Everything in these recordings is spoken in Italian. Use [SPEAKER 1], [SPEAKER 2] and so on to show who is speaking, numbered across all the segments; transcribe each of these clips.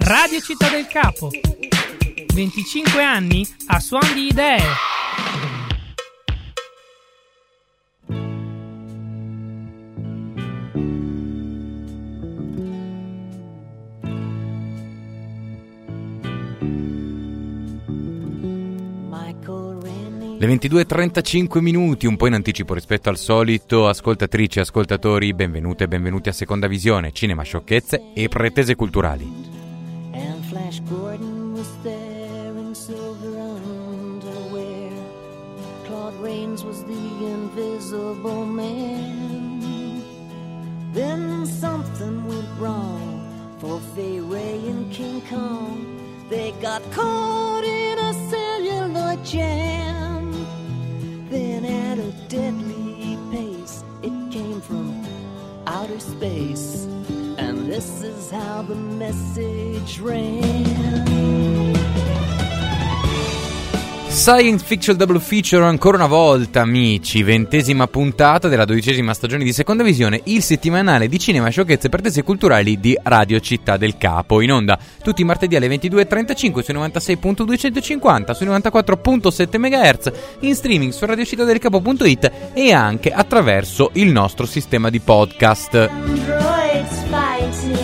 [SPEAKER 1] Radio Città del Capo. 25 anni a suon di idee.
[SPEAKER 2] Le 22:35 minuti, un po' in anticipo rispetto al solito. Ascoltatrici e ascoltatori, benvenute e benvenuti a Seconda Visione, cinema, sciocchezze e pretese culturali.
[SPEAKER 3] And Flash Gordon was there in silver underwear. Claude Rains was the invisible man. Then something went wrong for Fay Ray and King Kong. They got caught in a celluloid jam. Then at a deadly pace, it came from outer space. And this is how the message ran.
[SPEAKER 2] Science Fiction Double Feature ancora una volta, amici. 20ª puntata della 12ª stagione di Seconda Visione, il settimanale di cinema, sciocchezze e pretese culturali di Radio Città del Capo. In onda tutti i martedì alle 22:35 su 96.250, su 94.7 MHz, in streaming su radiocittadelcapo.it e anche attraverso il nostro sistema di podcast.
[SPEAKER 3] Androids fighting.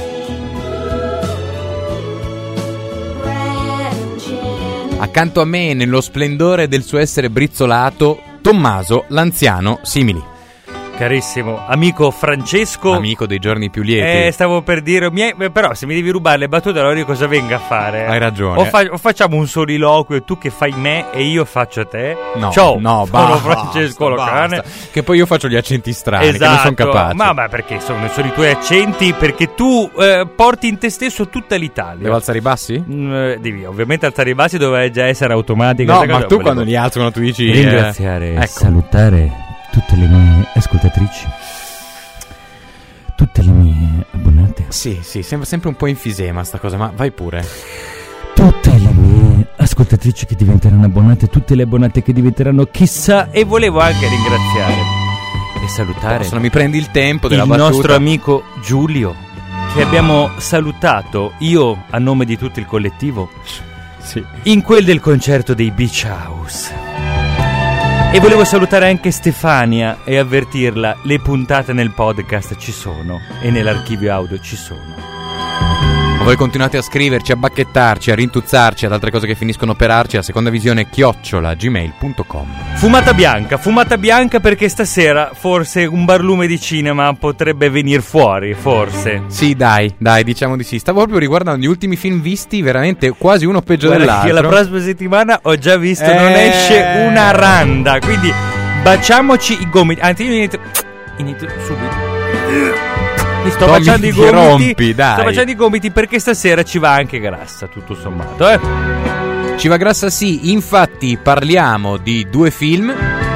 [SPEAKER 2] Accanto a me, nello splendore del suo essere brizzolato, Tommaso l'anziano Simili.
[SPEAKER 4] Carissimo amico Francesco,
[SPEAKER 2] amico dei giorni più lieti.
[SPEAKER 4] Stavo per dire, però se mi devi rubare le battute, allora io cosa venga a fare?
[SPEAKER 2] Hai ragione.
[SPEAKER 4] O facciamo un soliloquio, tu che fai me e io faccio te?
[SPEAKER 2] No,
[SPEAKER 4] ciao,
[SPEAKER 2] no,
[SPEAKER 4] sono Francesco Locane.
[SPEAKER 2] Che poi io faccio gli accenti strani,
[SPEAKER 4] esatto,
[SPEAKER 2] che non sono capace.
[SPEAKER 4] Ma perché sono i tuoi accenti? Perché tu porti in te stesso tutta l'Italia.
[SPEAKER 2] Devo alzare i bassi?
[SPEAKER 4] Devi ovviamente alzare i bassi, doveva già essere automatica.
[SPEAKER 2] No, ma tu quando li alzi, quando tu dici
[SPEAKER 4] ringraziare,
[SPEAKER 2] ecco.
[SPEAKER 4] Salutare tutte le mie ascoltatrici, tutte le mie abbonate.
[SPEAKER 2] Sì, sembra sempre un po' infisema sta cosa, ma vai pure.
[SPEAKER 4] Tutte le mie ascoltatrici che diventeranno abbonate, tutte le abbonate che diventeranno chissà. E volevo anche ringraziare e salutare,
[SPEAKER 2] se non mi prendi il tempo della
[SPEAKER 4] il
[SPEAKER 2] battuta,
[SPEAKER 4] nostro amico Giulio, che abbiamo salutato io a nome di tutto il collettivo,
[SPEAKER 2] sì,
[SPEAKER 4] in quel del concerto dei Beach House. E volevo salutare anche Stefania e avvertirla, le puntate nel podcast ci sono e nell'archivio audio ci sono.
[SPEAKER 2] Ma voi continuate a scriverci, a bacchettarci, a rintuzzarci, ad altre cose che finiscono per arci a secondavisione@gmail.com.
[SPEAKER 4] Fumata bianca perché stasera forse un barlume di cinema potrebbe venir fuori, forse.
[SPEAKER 2] Sì, dai, diciamo di sì. Stavo proprio riguardando gli ultimi film visti, veramente quasi uno peggio
[SPEAKER 4] Guarda
[SPEAKER 2] dell'altro.
[SPEAKER 4] Che la prossima settimana ho già visto, non esce una randa, quindi baciamoci i gomiti. Anzi, io inizio subito. Mi sto facendo i gomiti,
[SPEAKER 2] dai.
[SPEAKER 4] Sto facendo i gomiti perché stasera ci va anche grassa, tutto sommato,
[SPEAKER 2] Ci va grassa, sì. Infatti parliamo di due film: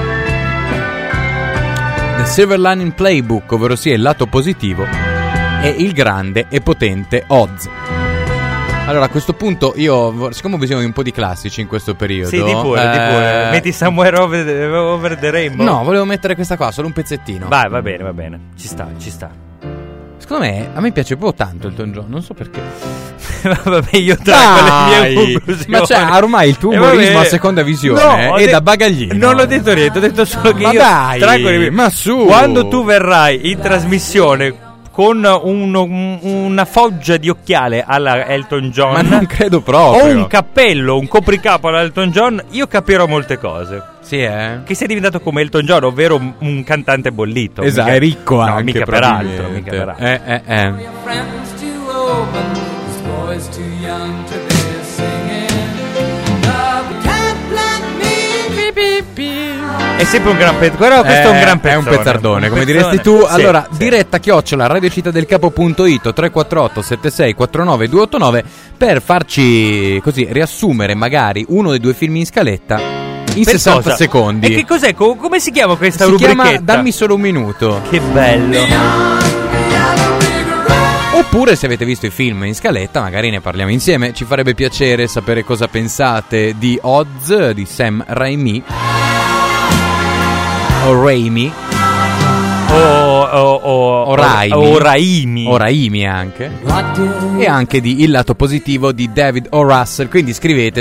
[SPEAKER 2] The Silver Lining Playbook, ovvero sia il lato positivo, e il grande e potente Oz. Allora, a questo punto io, siccome ho bisogno di un po' di classici in questo periodo,
[SPEAKER 4] sì, di pure. Metti Somewhere over the Rainbow.
[SPEAKER 2] No, volevo mettere questa qua, solo un pezzettino.
[SPEAKER 4] Vai, va bene, ci sta.
[SPEAKER 2] Secondo me, a me piace proprio tanto Elton John, non so perché.
[SPEAKER 4] Vabbè, io traggo le mie conclusioni.
[SPEAKER 2] Ma cioè, ormai il tuo umorismo a Seconda Visione è da bagaglino.
[SPEAKER 4] Non l'ho detto niente, ho detto solo che
[SPEAKER 2] ma
[SPEAKER 4] io
[SPEAKER 2] dai,
[SPEAKER 4] traggo le mie.
[SPEAKER 2] Ma su,
[SPEAKER 4] quando tu verrai in trasmissione con una foggia di occhiale alla Elton John,
[SPEAKER 2] ma non credo proprio,
[SPEAKER 4] o un cappello, un copricapo alla Elton John, io capirò molte cose.
[SPEAKER 2] Sì,
[SPEAKER 4] che sei diventato come Elton John, ovvero un cantante bollito.
[SPEAKER 2] Esatto, è ricco anche.
[SPEAKER 4] No, mica peraltro. È sempre un gran pezzo. Questo è un gran pezzone.
[SPEAKER 2] È un pezzardone, come diresti tu. Sì, allora, sì. Diretta @radiocittadelcapo.it 348 76 49 289 per farci così riassumere magari uno dei due film in scaletta in per 60 cosa? Secondi.
[SPEAKER 4] E che cos'è? Come si chiama questa
[SPEAKER 2] rubrichetta? Si chiama
[SPEAKER 4] Dammi
[SPEAKER 2] solo un minuto.
[SPEAKER 4] Che bello.
[SPEAKER 2] Oppure se avete visto i film in scaletta magari ne parliamo insieme. Ci farebbe piacere sapere cosa pensate di Oz di Sam Raimi o Raimi. Raimi anche, e anche di Il lato positivo di David O. Russell. Quindi scrivete.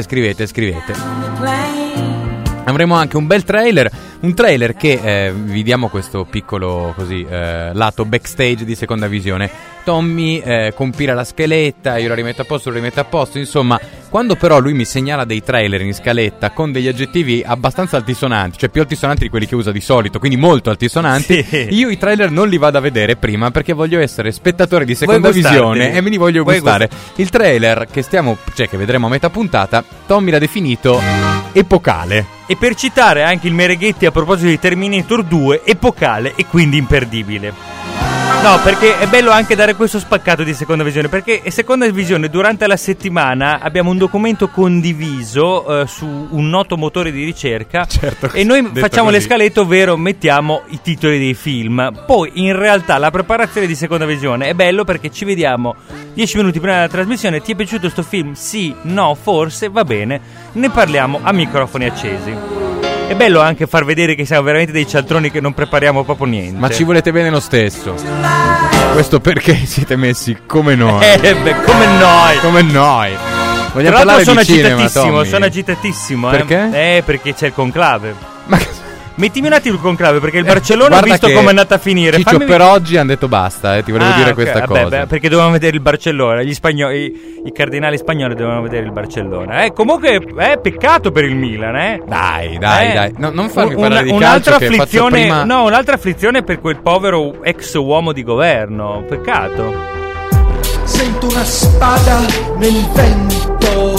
[SPEAKER 2] Avremo anche un bel trailer, un trailer che vi diamo questo piccolo così lato backstage di Seconda Visione. Tommy compila la scaletta, io la rimetto a posto, insomma, quando però lui mi segnala dei trailer in scaletta con degli aggettivi abbastanza altisonanti, cioè più altisonanti di quelli che usa di solito, quindi molto altisonanti, sì. Io i trailer non li vado a vedere prima perché voglio essere spettatore di Seconda Visione e me li voglio gustare. Il trailer che vedremo a metà puntata, Tommy l'ha definito epocale.
[SPEAKER 4] E per citare anche il Mereghetti a proposito di Terminator 2, epocale e quindi imperdibile. No, perché è bello anche dare questo spaccato di Seconda Visione, perché Seconda Visione durante la settimana abbiamo un documento condiviso su un noto motore di ricerca, certo, e noi facciamo le scalette, ovvero mettiamo i titoli dei film. Poi in realtà la preparazione di Seconda Visione è bello perché ci vediamo 10 minuti prima della trasmissione. Ti è piaciuto sto film? Sì, no, forse, va bene, ne parliamo a microfoni accesi. È bello anche far vedere che siamo veramente dei cialtroni che non prepariamo proprio niente.
[SPEAKER 2] Ma ci volete bene lo stesso. Questo perché siete messi come noi. Come noi. Vogliamo parlare di cinema, Tommy?
[SPEAKER 4] Sono agitatissimo.
[SPEAKER 2] Perché?
[SPEAKER 4] Perché c'è il conclave.
[SPEAKER 2] Ma
[SPEAKER 4] mettimi un attimo il conclave, perché il Barcellona ho visto come è andata a finire.
[SPEAKER 2] Ciccio, per oggi hanno detto basta, ti volevo dire questa cosa.
[SPEAKER 4] Perché dovevamo vedere il Barcellona. Gli spagnoli, i cardinali spagnoli dovevano vedere il Barcellona. Comunque è peccato per il Milan,
[SPEAKER 2] Dai. No, non farmi parlare di calcio che faccio prima.
[SPEAKER 4] No, un'altra afflizione per quel povero ex uomo di governo. Peccato.
[SPEAKER 5] Sento una spada nel vento.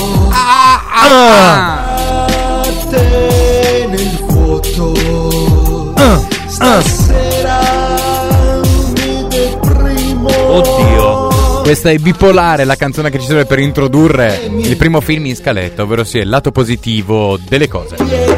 [SPEAKER 5] A te nel vuoto. Stasera mi deprimo.
[SPEAKER 4] Oddio.
[SPEAKER 2] Questa è Bipolare, la canzone che ci serve per introdurre il primo film in scaletta, ovvero sia il lato positivo delle cose.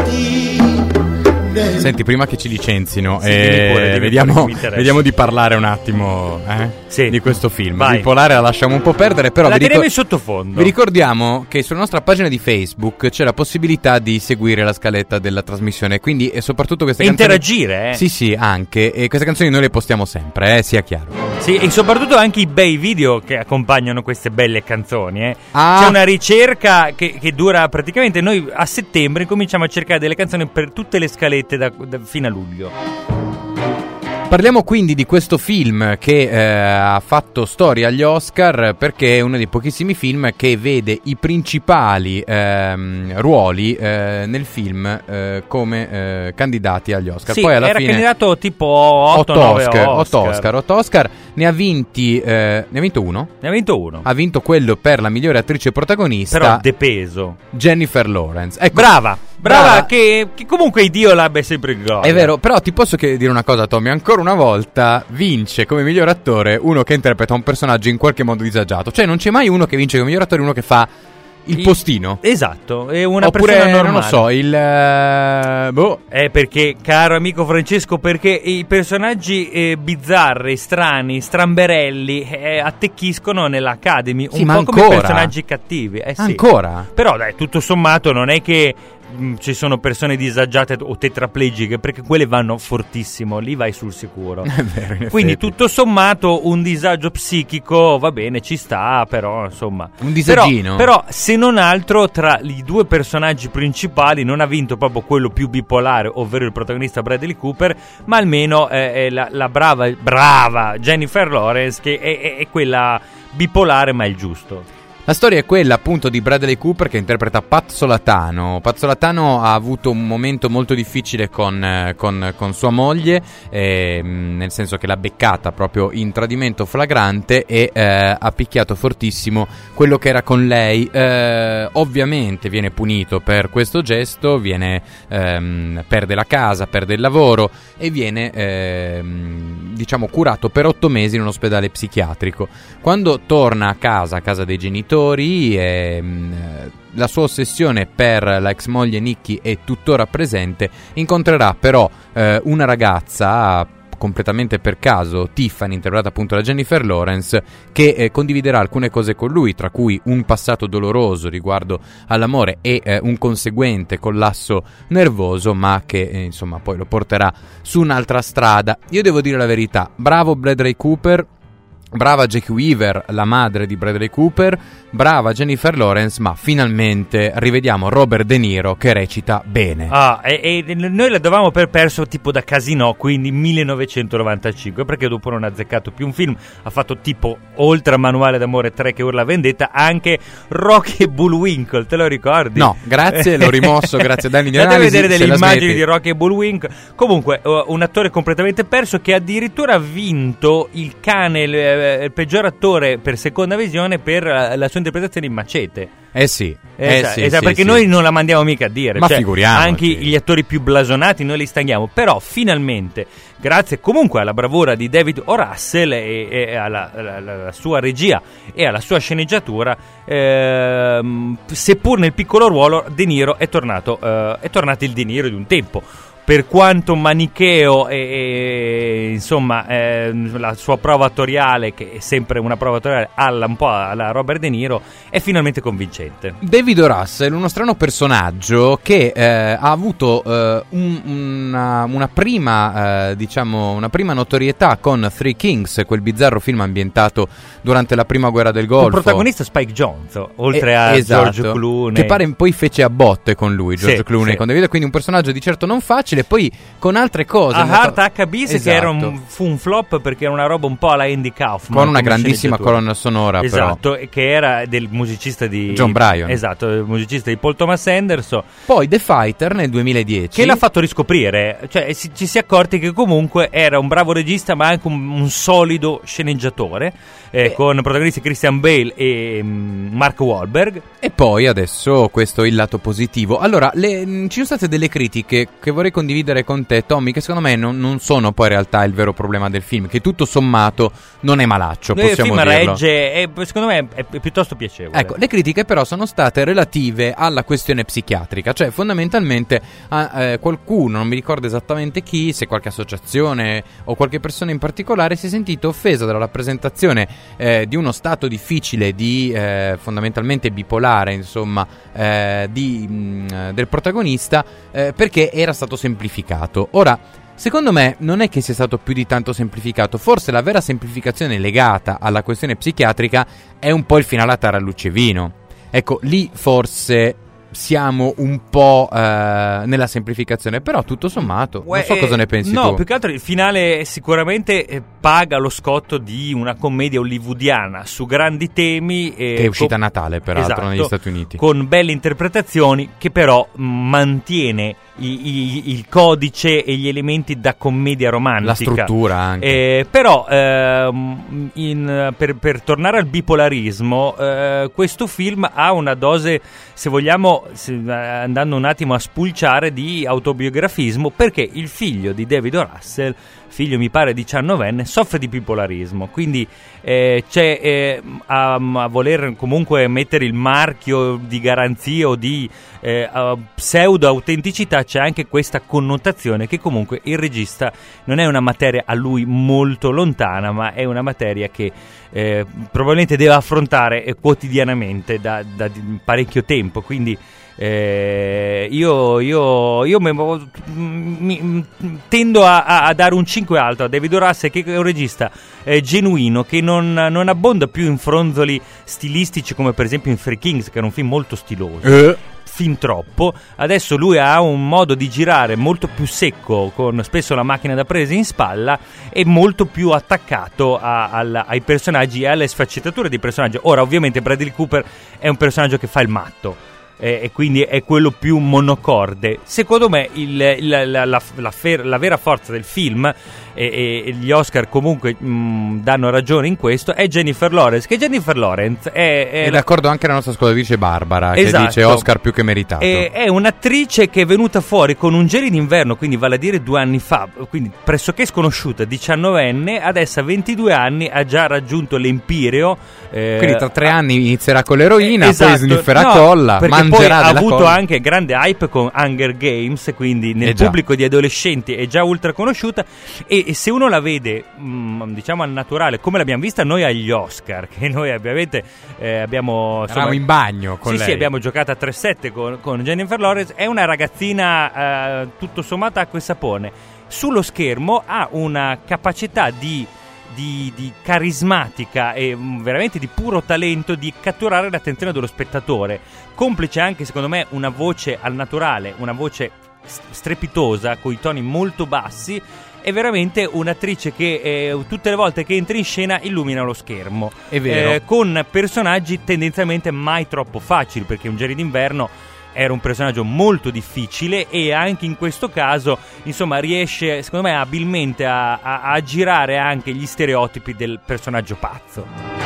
[SPEAKER 2] Senti, prima che ci licenzino, vediamo di parlare un attimo di questo film.
[SPEAKER 4] Vai.
[SPEAKER 2] Bipolare la lasciamo un po' perdere, però
[SPEAKER 4] la teniamo in sottofondo.
[SPEAKER 2] Vi ricordiamo che sulla nostra pagina di Facebook c'è la possibilità di seguire la scaletta della trasmissione, quindi e soprattutto queste canzoni
[SPEAKER 4] interagire,
[SPEAKER 2] Sì, anche, e queste canzoni noi le postiamo sempre, sia chiaro.
[SPEAKER 4] Sì, e soprattutto anche i bei video che accompagnano queste belle canzoni, C'è una ricerca che dura praticamente, noi a settembre cominciamo a cercare delle canzoni per tutte le scalette fino a luglio.
[SPEAKER 2] Parliamo quindi di questo film che ha fatto storia agli Oscar, perché è uno dei pochissimi film che vede i principali ruoli nel film come candidati agli Oscar.
[SPEAKER 4] Sì,
[SPEAKER 2] poi alla
[SPEAKER 4] era
[SPEAKER 2] fine
[SPEAKER 4] candidato tipo 8
[SPEAKER 2] Oscar. Ne ha vinto uno. Ha vinto quello per la migliore attrice protagonista.
[SPEAKER 4] Però de peso.
[SPEAKER 2] Jennifer Lawrence. Ecco.
[SPEAKER 4] Brava, che comunque Dio l'abbia sempre in gloria.
[SPEAKER 2] È vero, però ti posso dire una cosa, Tommy. Ancora una volta vince come miglior attore uno che interpreta un personaggio in qualche modo disagiato. Cioè non c'è mai uno che vince come miglior attore, uno che fa il postino.
[SPEAKER 4] Esatto, è una
[SPEAKER 2] oppure,
[SPEAKER 4] persona normale.
[SPEAKER 2] Non lo so,
[SPEAKER 4] È perché, caro amico Francesco, perché i personaggi bizzarri, strani, stramberelli attecchiscono nell'Academy,
[SPEAKER 2] sì,
[SPEAKER 4] un po'
[SPEAKER 2] ancora?
[SPEAKER 4] come i personaggi cattivi. Sì.
[SPEAKER 2] Ancora?
[SPEAKER 4] Però dai, tutto sommato non è che ci sono persone disagiate o tetraplegiche, perché quelle vanno fortissimo, lì vai sul sicuro.
[SPEAKER 2] È vero, in
[SPEAKER 4] quindi
[SPEAKER 2] effetti.
[SPEAKER 4] tutto sommato un disagio psichico va bene, ci sta, però insomma
[SPEAKER 2] un disagino.
[SPEAKER 4] Però se non altro tra i due personaggi principali non ha vinto proprio quello più bipolare, ovvero il protagonista Bradley Cooper, ma almeno la brava Jennifer Lawrence, che è quella bipolare ma è il giusto.
[SPEAKER 2] La storia è quella appunto di Bradley Cooper, che interpreta Pat Solatano. Pat Solatano ha avuto un momento molto difficile con sua moglie, nel senso che l'ha beccata proprio in tradimento flagrante e ha picchiato fortissimo quello che era con lei. Ovviamente viene punito per questo gesto, perde la casa, perde il lavoro e viene curato per 8 mesi in un ospedale psichiatrico. Quando torna a casa dei genitori, la sua ossessione per la ex moglie Nikki è tuttora presente. Incontrerà però una ragazza completamente per caso Tiffany, interpretata appunto da Jennifer Lawrence, che condividerà alcune cose con lui, tra cui un passato doloroso riguardo all'amore e un conseguente collasso nervoso, ma che insomma poi lo porterà su un'altra strada. Io devo dire la verità, bravo Bradley Cooper, brava Jackie Weaver, la madre di Bradley Cooper, brava Jennifer Lawrence, ma finalmente rivediamo Robert De Niro che recita bene.
[SPEAKER 4] E noi la davamo per perso tipo da Casino, quindi 1995, perché dopo non ha azzeccato più un film. Ha fatto tipo, oltre a Manuale d'amore 3 che urla vendetta, anche Rocky e Bullwinkle, te lo ricordi?
[SPEAKER 2] No, grazie, l'ho rimosso, grazie a Danny di
[SPEAKER 4] Andate a
[SPEAKER 2] Analisi.
[SPEAKER 4] vedere delle immagini di Rocky e Bullwinkle. Comunque, un attore completamente perso che addirittura ha vinto il cane, il peggior attore per seconda visione per la sua interpretazione in Macete.
[SPEAKER 2] Sì,
[SPEAKER 4] perché
[SPEAKER 2] sì.
[SPEAKER 4] noi non la mandiamo mica a dire,
[SPEAKER 2] ma figuriamoci.
[SPEAKER 4] Anche gli attori più blasonati noi li stanghiamo, però finalmente, grazie comunque alla bravura di David O. Russell e alla sua regia e alla sua sceneggiatura, seppur nel piccolo ruolo, De Niro è tornato il De Niro di un tempo. Per quanto manicheo e insomma la sua prova attoriale, che è sempre una prova attoriale un po' alla Robert De Niro, è finalmente convincente.
[SPEAKER 2] David O. Russell, uno strano personaggio che ha avuto una prima notorietà con Three Kings, quel bizzarro film ambientato durante la prima guerra del Golfo.
[SPEAKER 4] Il protagonista Spike Jonze, oltre a
[SPEAKER 2] esatto,
[SPEAKER 4] George Clooney,
[SPEAKER 2] che pare poi fece a botte con lui George Clooney con David, quindi un personaggio di certo non facile. Poi con altre cose,
[SPEAKER 4] A Heart HBS,
[SPEAKER 2] esatto,
[SPEAKER 4] che fu un flop perché era una roba un po' alla Andy Kaufman,
[SPEAKER 2] con una grandissima colonna sonora,
[SPEAKER 4] esatto,
[SPEAKER 2] però,
[SPEAKER 4] che era del musicista di
[SPEAKER 2] John Bryan,
[SPEAKER 4] esatto, il musicista di Paul Thomas Anderson.
[SPEAKER 2] Poi The Fighter nel 2010,
[SPEAKER 4] che l'ha fatto riscoprire, cioè ci si è accorti che comunque era un bravo regista ma anche un solido sceneggiatore, con protagonisti Christian Bale e Mark Wahlberg.
[SPEAKER 2] E poi adesso questo è il lato positivo. Allora, ci sono state delle critiche che vorrei condividere con te, Tommy, che secondo me non sono poi in realtà il vero problema del film, che tutto sommato non è malaccio, possiamo
[SPEAKER 4] dirlo. Il film
[SPEAKER 2] dirlo.
[SPEAKER 4] regge, secondo me è piuttosto piacevole.
[SPEAKER 2] Ecco, le critiche però sono state relative alla questione psichiatrica, cioè fondamentalmente qualcuno, non mi ricordo esattamente chi, se qualche associazione o qualche persona in particolare, si è sentito offesa dalla rappresentazione di uno stato difficile di fondamentalmente bipolare, insomma, del protagonista, perché era stato semplificato. Ora, secondo me non è che sia stato più di tanto semplificato, forse la vera semplificazione legata alla questione psichiatrica è un po' il finale a tarallucce e vino. Ecco, lì forse siamo un po' nella semplificazione, però tutto sommato non so cosa ne pensi tu.
[SPEAKER 4] No, più che altro il finale sicuramente paga lo scotto di una commedia hollywoodiana su grandi temi,
[SPEAKER 2] che è uscita a Natale peraltro,
[SPEAKER 4] esatto,
[SPEAKER 2] negli Stati Uniti,
[SPEAKER 4] con belle interpretazioni, che però mantiene il codice e gli elementi da commedia romantica,
[SPEAKER 2] la struttura anche.
[SPEAKER 4] Però per tornare al bipolarismo, questo film ha una dose, se vogliamo, andando un attimo a spulciare, di autobiografismo, perché il figlio di David O. Russell, figlio mi pare 19enne, soffre di bipolarismo, quindi c'è a voler comunque mettere il marchio di garanzia o di pseudo autenticità, c'è anche questa connotazione che comunque il regista non è una materia a lui molto lontana, ma è una materia che probabilmente deve affrontare quotidianamente da parecchio tempo, quindi io tendo a dare un 5 alto a David O. Russell, che è un regista genuino, che non abbonda più in fronzoli stilistici come per esempio in Three Kings, che era un film molto stiloso, fin troppo. Adesso lui ha un modo di girare molto più secco, con spesso la macchina da presa in spalla, e molto più attaccato ai personaggi e alle sfaccettature dei personaggi. Ora, ovviamente Bradley Cooper è un personaggio che fa il matto, e quindi è quello più monocorde. Secondo me la vera forza del film, e gli Oscar comunque danno ragione in questo, è Jennifer Lawrence, che Jennifer Lawrence è
[SPEAKER 2] d'accordo anche la nostra ascoltatrice Barbara,
[SPEAKER 4] esatto,
[SPEAKER 2] che dice Oscar più che meritato.
[SPEAKER 4] È un'attrice che è venuta fuori con Un gelo d'inverno, quindi vale a dire 2 anni fa, quindi pressoché sconosciuta, 19enne, adesso a 22 anni ha già raggiunto l'empireo,
[SPEAKER 2] quindi tra 3 anni inizierà con l'eroina,
[SPEAKER 4] esatto,
[SPEAKER 2] poi snifferà colla,
[SPEAKER 4] perché
[SPEAKER 2] mangerà
[SPEAKER 4] ha
[SPEAKER 2] della
[SPEAKER 4] avuto
[SPEAKER 2] cosa.
[SPEAKER 4] anche grande hype con Hunger Games, quindi nel
[SPEAKER 2] già.
[SPEAKER 4] pubblico di adolescenti è già ultra conosciuta, e se uno la vede diciamo al naturale, come l'abbiamo vista noi agli Oscar, che noi ovviamente abbiamo
[SPEAKER 2] Eravamo in bagno con
[SPEAKER 4] sì,
[SPEAKER 2] lei.
[SPEAKER 4] sì, abbiamo giocato a 3-7 con Jennifer Lawrence. È una ragazzina tutto sommato acqua e sapone. Sullo schermo ha una capacità di carismatica e veramente di puro talento di catturare l'attenzione dello spettatore, complice anche secondo me una voce al naturale, una voce strepitosa con i toni molto bassi. È veramente un'attrice che tutte le volte che entra in scena illumina lo schermo.
[SPEAKER 2] È vero.
[SPEAKER 4] Con personaggi tendenzialmente mai troppo facili, perché Un Geri d'inverno era un personaggio molto difficile, e anche in questo caso insomma riesce secondo me abilmente a girare anche gli stereotipi del personaggio pazzo.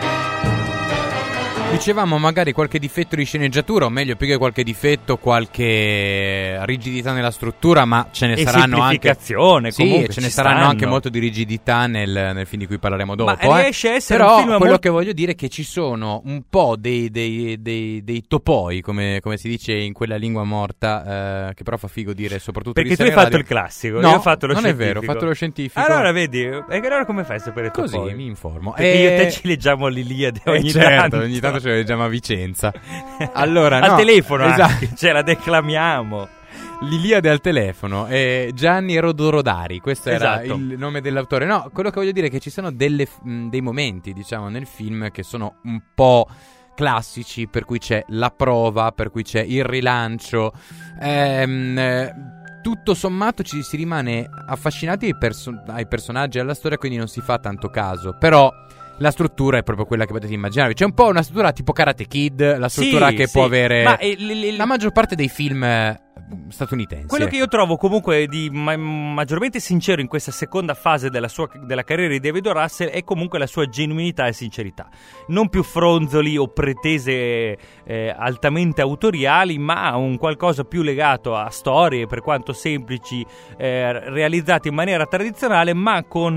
[SPEAKER 2] Dicevamo magari qualche difetto di sceneggiatura, o meglio, più che qualche difetto, qualche rigidità nella struttura, ma ce ne
[SPEAKER 4] E
[SPEAKER 2] saranno anche.
[SPEAKER 4] semplificazione,
[SPEAKER 2] Sì,
[SPEAKER 4] comunque
[SPEAKER 2] ce ne
[SPEAKER 4] ci
[SPEAKER 2] saranno
[SPEAKER 4] stanno.
[SPEAKER 2] anche molto di rigidità nel film di cui parleremo dopo.
[SPEAKER 4] Ma riesce a essere
[SPEAKER 2] Però
[SPEAKER 4] un film
[SPEAKER 2] quello
[SPEAKER 4] molto...
[SPEAKER 2] che voglio dire è che ci sono un po' dei topoi, come si dice in quella lingua morta, che però fa figo dire soprattutto
[SPEAKER 4] Perché
[SPEAKER 2] di
[SPEAKER 4] tu hai
[SPEAKER 2] serie
[SPEAKER 4] fatto
[SPEAKER 2] radio.
[SPEAKER 4] il classico,
[SPEAKER 2] No,
[SPEAKER 4] io ho fatto lo
[SPEAKER 2] non
[SPEAKER 4] scientifico.
[SPEAKER 2] è vero, ho fatto lo scientifico.
[SPEAKER 4] Allora vedi, e allora come fai a sapere
[SPEAKER 2] Così
[SPEAKER 4] poi?
[SPEAKER 2] mi informo.
[SPEAKER 4] Perché io e te ci leggiamo l'Iliade ogni
[SPEAKER 2] certo,
[SPEAKER 4] tanto.
[SPEAKER 2] ogni tanto ce la leggiamo a Vicenza. Allora,
[SPEAKER 4] al
[SPEAKER 2] no,
[SPEAKER 4] telefono
[SPEAKER 2] esatto.
[SPEAKER 4] anche, ce la declamiamo.
[SPEAKER 2] L'Iliade al telefono, Gianni Rodorodari, questo era
[SPEAKER 4] Esatto.
[SPEAKER 2] il nome dell'autore. No, quello che voglio dire è che ci sono dei momenti, diciamo, nel film che sono un po' classici, per cui c'è la prova, per cui c'è il rilancio. Tutto sommato ci si rimane affascinati ai personaggi e alla storia, quindi non si fa tanto caso. Però la struttura è proprio quella che potete immaginare. C'è un po' una struttura tipo Karate Kid, la struttura
[SPEAKER 4] Sì,
[SPEAKER 2] che
[SPEAKER 4] sì.
[SPEAKER 2] può avere
[SPEAKER 4] Ma
[SPEAKER 2] la maggior parte dei film statunitensi.
[SPEAKER 4] quello che io trovo comunque di maggiormente sincero in questa seconda fase della carriera di David O. Russell è comunque la sua genuinità e sincerità. Non più fronzoli o pretese altamente autoriali, ma un qualcosa più legato a storie, per quanto semplici, realizzate in maniera tradizionale, ma con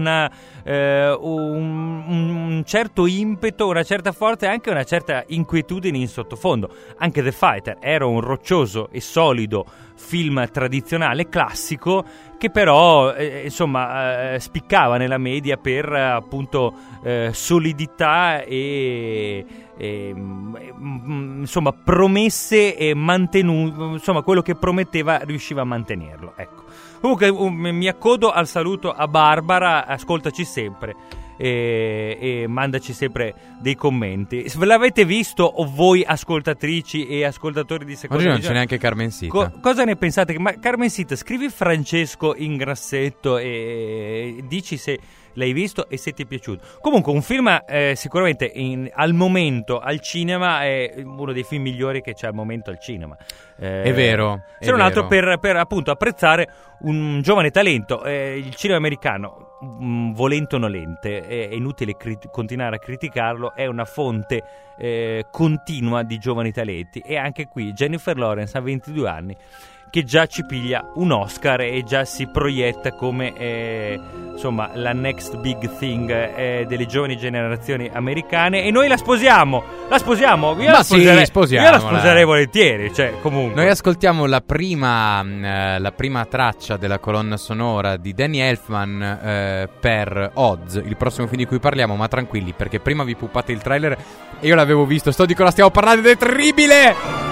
[SPEAKER 4] un certo impeto, una certa forza e anche una certa inquietudine in sottofondo. Anche The Fighter era un roccioso e solido film tradizionale classico che però spiccava nella media per appunto solidità e insomma promesse e insomma quello che prometteva riusciva a mantenerlo, ecco. Comunque mi accodo al saluto a Barbara, ascoltaci sempre e mandaci sempre dei commenti. Se ve l'avete visto, o voi ascoltatrici e ascoltatori di seconda
[SPEAKER 2] Oggi non c'è
[SPEAKER 4] visione,
[SPEAKER 2] neanche Carmen Sita.
[SPEAKER 4] cosa ne pensate? Ma Carmen Sita, scrivi Francesco in grassetto e dici se l'hai visto e se ti è piaciuto. Comunque un film sicuramente al momento al cinema è uno dei film migliori che c'è al momento al cinema.
[SPEAKER 2] È vero.
[SPEAKER 4] Se non altro per appunto apprezzare un giovane talento. Il cinema americano, volente o nolente, è inutile continuare a criticarlo, è una fonte continua di giovani talenti, e anche qui Jennifer Lawrence ha 22 anni che già ci piglia un Oscar e già si proietta come insomma la next big thing delle giovani generazioni americane, e noi la sposiamo. Io la sposerei volentieri, cioè comunque
[SPEAKER 2] Noi ascoltiamo la prima traccia della colonna sonora di Danny Elfman per Oz, il prossimo film di cui parliamo, ma tranquilli perché prima vi puppate il trailer e io l'avevo visto, sto di cosa stiamo parlando ed è terribile!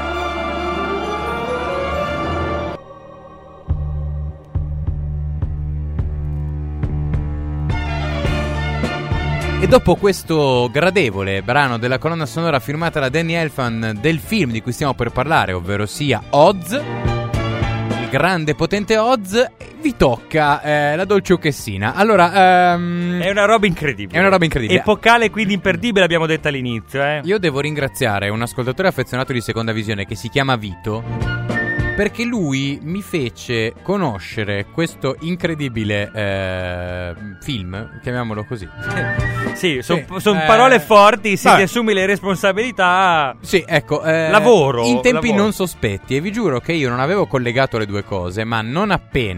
[SPEAKER 2] E dopo questo gradevole brano della colonna sonora firmata da Danny Elfman del film di cui stiamo per parlare, ovvero sia Oz, il grande potente Oz, vi tocca la dolce Occhessina. Allora,
[SPEAKER 4] è una roba incredibile. Epocale, quindi imperdibile, abbiamo detto all'inizio.
[SPEAKER 2] Io devo ringraziare un ascoltatore affezionato di Seconda Visione che si chiama Vito, perché lui mi fece conoscere questo incredibile film, chiamiamolo così.
[SPEAKER 4] Sì, sono parole forti, se ti assumi le responsabilità.
[SPEAKER 2] Sì, ecco,
[SPEAKER 4] lavoro
[SPEAKER 2] in tempi
[SPEAKER 4] lavoro.
[SPEAKER 2] non sospetti, e vi giuro che io non avevo collegato le due cose, ma non appena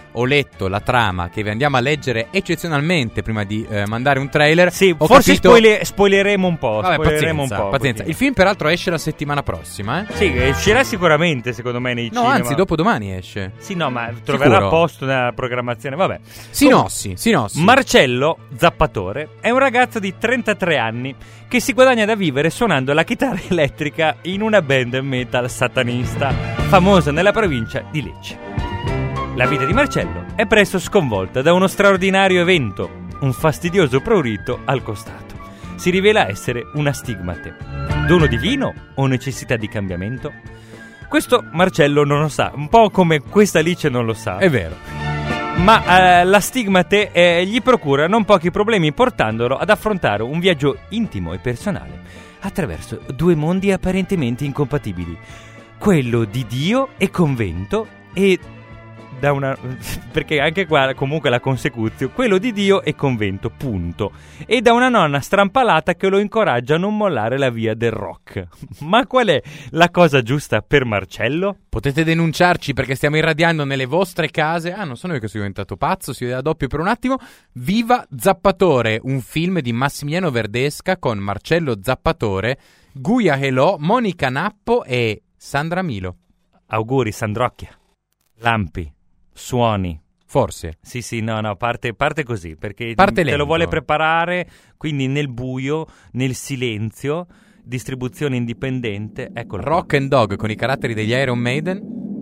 [SPEAKER 2] ho letto la trama che vi andiamo a leggere eccezionalmente prima di mandare un trailer.
[SPEAKER 4] Sì,
[SPEAKER 2] ho
[SPEAKER 4] forse
[SPEAKER 2] capito...
[SPEAKER 4] spoileremo un po'.
[SPEAKER 2] Vabbè,
[SPEAKER 4] spoileremo
[SPEAKER 2] pazienza,
[SPEAKER 4] un po'.
[SPEAKER 2] pazienza.
[SPEAKER 4] Così.
[SPEAKER 2] Il film peraltro esce la settimana prossima,
[SPEAKER 4] Sì, uscirà sicuramente secondo me nei
[SPEAKER 2] No,
[SPEAKER 4] cinema.
[SPEAKER 2] anzi, dopodomani esce.
[SPEAKER 4] Sì, no, ma troverà
[SPEAKER 2] Sicuro?
[SPEAKER 4] posto nella programmazione. Vabbè.
[SPEAKER 2] Sinossi.
[SPEAKER 4] Marcello Zappatore è un ragazzo di 33 anni che si guadagna da vivere suonando la chitarra elettrica in una band metal satanista famosa nella provincia di Lecce. La vita di Marcello è presto sconvolta da uno straordinario evento, un fastidioso prurito al costato. Si rivela essere una stigmate. Dono divino o necessità di cambiamento? Questo Marcello non lo sa, un po' come questa Alice non lo sa.
[SPEAKER 2] È vero.
[SPEAKER 4] Ma la stigmate gli procura non pochi problemi, portandolo ad affrontare un viaggio intimo e personale attraverso due mondi apparentemente incompatibili, quello di Dio e convento e da una perché anche qua comunque la consecuzione, quello di Dio e convento, punto, e da una nonna strampalata che lo incoraggia a non mollare la via del rock. Ma qual è la cosa giusta per Marcello?
[SPEAKER 2] Potete denunciarci perché stiamo irradiando nelle vostre case. Non sono io che sono diventato pazzo, si vede a doppio per un attimo. Viva Zappatore, un film di Massimiliano Verdesca con Marcello Zappatore, Guia Helò, Monica Nappo e Sandra Milo.
[SPEAKER 4] Auguri Sandrocchia. Lampi, suoni.
[SPEAKER 2] Forse.
[SPEAKER 4] Sì, no, parte così, perché
[SPEAKER 2] Parte
[SPEAKER 4] te
[SPEAKER 2] lento.
[SPEAKER 4] lo vuole preparare, quindi nel buio, nel silenzio, distribuzione indipendente, eccolo.
[SPEAKER 2] Rock and Dog con i caratteri degli Iron Maiden,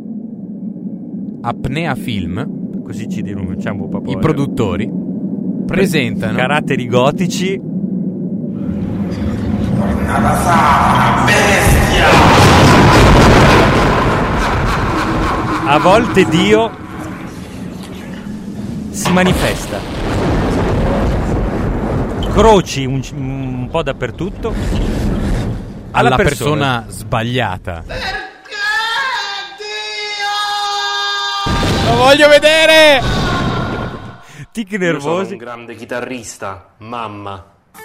[SPEAKER 2] Apnea Film,
[SPEAKER 4] Così ci denunciamo proprio.
[SPEAKER 2] i produttori presentano
[SPEAKER 4] Caratteri gotici. A volte Dio si manifesta. Croci un po' dappertutto.
[SPEAKER 2] alla persona sbagliata. Lo voglio vedere!
[SPEAKER 4] Tic
[SPEAKER 6] Io sono
[SPEAKER 4] nervosi.
[SPEAKER 6] un grande chitarrista, mamma.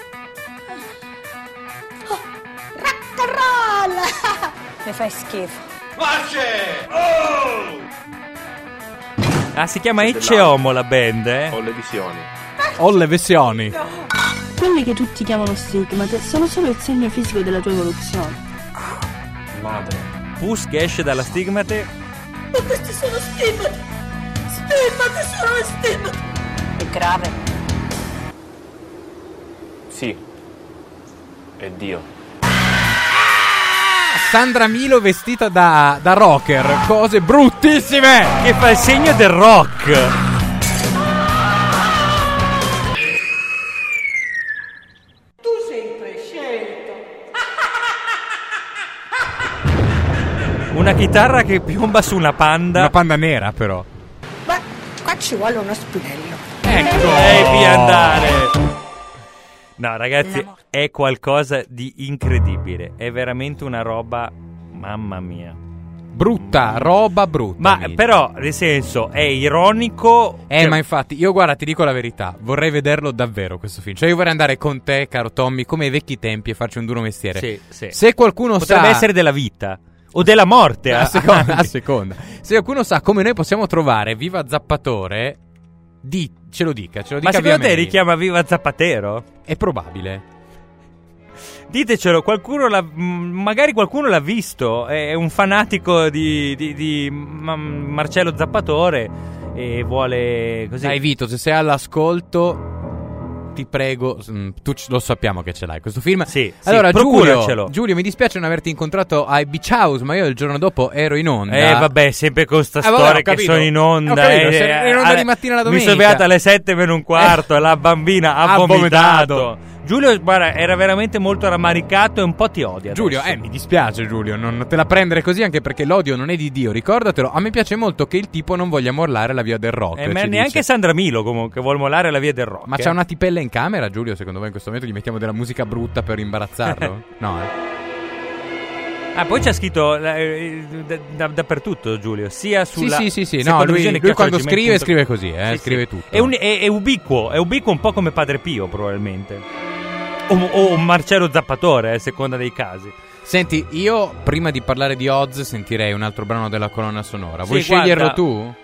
[SPEAKER 3] Roll! Mi fai schifo.
[SPEAKER 4] Ah, si chiama Ecce Homo la band,
[SPEAKER 6] Ho le visioni.
[SPEAKER 2] Ho le versioni.
[SPEAKER 7] Quelli che tutti chiamano stigmate sono solo il segno fisico della tua evoluzione.
[SPEAKER 6] Madre.
[SPEAKER 4] Pus che esce dalla stigmate.
[SPEAKER 7] Ma questi sono stigmate! Stigmate sono stigmate!
[SPEAKER 3] È grave.
[SPEAKER 6] Sì. È Dio.
[SPEAKER 2] Sandra Milo vestita da rocker. Cose bruttissime!
[SPEAKER 4] Che fa il segno del rock. Una chitarra che piomba su una panda.
[SPEAKER 2] Una panda nera però.
[SPEAKER 7] Ma qua ci vuole uno spinello.
[SPEAKER 2] Ecco!
[SPEAKER 4] Via andare. No, ragazzi, è qualcosa di incredibile. È veramente una roba, mamma mia.
[SPEAKER 2] Brutta, roba brutta.
[SPEAKER 4] Ma
[SPEAKER 2] amici.
[SPEAKER 4] però, nel senso, è ironico. Cioè,
[SPEAKER 2] Ma infatti, io guarda, ti dico la verità, vorrei vederlo davvero questo film. Cioè io vorrei andare con te, caro Tommy, come ai vecchi tempi e farci un duro mestiere.
[SPEAKER 4] Sì.
[SPEAKER 2] Se qualcuno
[SPEAKER 4] Potrebbe
[SPEAKER 2] sa...
[SPEAKER 4] essere della vita o della morte.
[SPEAKER 2] a seconda. Se qualcuno sa come noi possiamo trovare Viva Zappatore, ce lo dica
[SPEAKER 4] Ma secondo
[SPEAKER 2] via
[SPEAKER 4] te
[SPEAKER 2] mail.
[SPEAKER 4] richiama Viva Zappatero?
[SPEAKER 2] È probabile.
[SPEAKER 4] Ditecelo, magari qualcuno l'ha visto, è un fanatico di Marcello Zappatore e vuole così.
[SPEAKER 2] Dai Vito, se sei all'ascolto, ti prego, lo sappiamo che ce l'hai questo film.
[SPEAKER 4] Sì,
[SPEAKER 2] allora
[SPEAKER 4] procuracelo.
[SPEAKER 2] Giulio, mi dispiace non averti incontrato ai Beach House, ma io il giorno dopo ero in onda.
[SPEAKER 4] Vabbè, sempre con sta
[SPEAKER 2] vabbè,
[SPEAKER 4] storia
[SPEAKER 2] ho
[SPEAKER 4] che
[SPEAKER 2] capito.
[SPEAKER 4] sono in onda.
[SPEAKER 2] Ho capito, sei in onda di mattina la domenica.
[SPEAKER 4] Mi sono svegliato alle 7:15, la bambina ha vomitato. Giulio, guarda, era veramente molto rammaricato e un po' ti odia.
[SPEAKER 2] Giulio,
[SPEAKER 4] adesso.
[SPEAKER 2] mi dispiace Giulio, non te la prendere così, anche perché l'odio non è di Dio, ricordatelo. A me piace molto che il tipo non voglia mollare la via del rock.
[SPEAKER 4] Ma
[SPEAKER 2] ci
[SPEAKER 4] neanche
[SPEAKER 2] dice.
[SPEAKER 4] Sandra Milo comunque vuol mollare la via del rock.
[SPEAKER 2] Ma c'ha una tipella in camera, Giulio? Secondo me in questo momento gli mettiamo della musica brutta per imbarazzarlo? No,
[SPEAKER 4] poi c'ha scritto dappertutto Giulio, sia sulla
[SPEAKER 2] Sì. No, lui quando scrive così,
[SPEAKER 4] Sì.
[SPEAKER 2] scrive tutto.
[SPEAKER 4] È ubiquo un po' come Padre Pio probabilmente. O Marcello Zappatore, a seconda dei casi.
[SPEAKER 2] Senti, io prima di parlare di Oz sentirei un altro brano della colonna sonora. Vuoi
[SPEAKER 4] Sì, guarda,
[SPEAKER 2] sceglierlo tu?